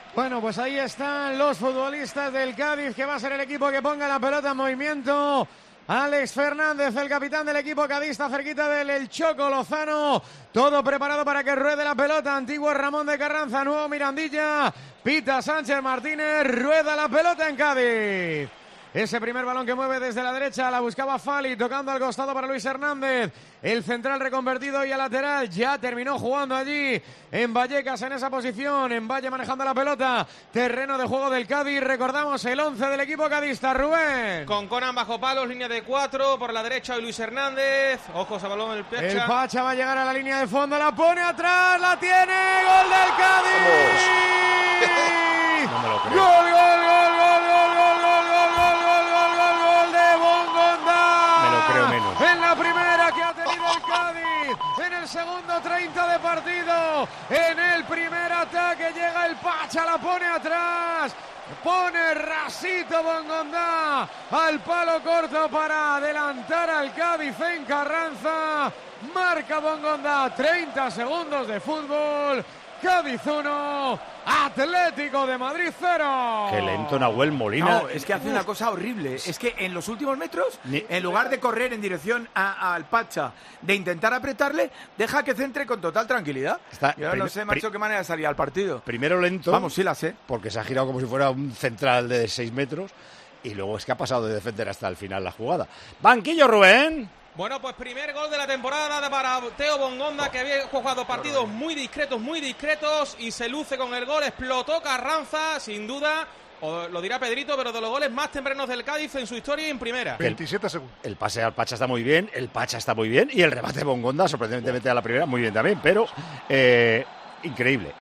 Bueno, pues ahí están los futbolistas del Cádiz, que va a ser el equipo que ponga la pelota en movimiento. Alex Fernández, el capitán del equipo cadista, cerquita del El Choco Lozano. Todo preparado para que ruede la pelota. Antiguo Ramón de Carranza, nuevo Mirandilla. Pita Sánchez Martínez, rueda la pelota en Cádiz. Ese primer balón que mueve desde la derecha, la buscaba Fali, tocando al costado para Luis Hernández. El central reconvertido y a lateral, ya terminó jugando allí en Vallecas en esa posición. En Valle manejando la pelota, terreno de juego del Cádiz. Recordamos el 11 del equipo cadista, Rubén. Con Conan bajo palos, línea de 4, por la derecha hoy Luis Hernández. Ojos a balón el Pacha. El Pacha va a llegar a la línea de fondo, la pone atrás, la tiene, gol del Cádiz. No me lo creo. Gol de Bongonda. Me lo creo menos. En la primera que ha tenido el Cádiz, en el segundo 30 de partido, en el primer ataque llega el Pacha, la pone atrás. Pone rasito Bongonda al palo corto para adelantar al Cádiz en Carranza. Marca Bongonda, 30 segundos de fútbol. Cádiz 1, Atlético de Madrid 0. Qué lento Nahuel Molina. No, es que hace una cosa horrible. Es que en los últimos metros, en lugar de correr en dirección al Pacha, de intentar apretarle, deja que centre con total tranquilidad. Yo no sé, macho, qué manera de salir al partido. Primero lento. Vamos, sí la sé. Porque se ha girado como si fuera un central de 6 metros. Y luego es que ha pasado de defender hasta el final la jugada. Banquillo, Rubén. Bueno, pues primer gol de la temporada para Teo Bongonda, que había jugado partidos muy discretos y se luce con el gol. Explotó Carranza, sin duda, o lo dirá Pedrito, pero de los goles más tempranos del Cádiz en su historia y en primera. 27 segundos. El pase al Pacha está muy bien, el Pacha está muy bien y el remate de Bongonda, sorprendentemente a la primera, muy bien también, pero increíble.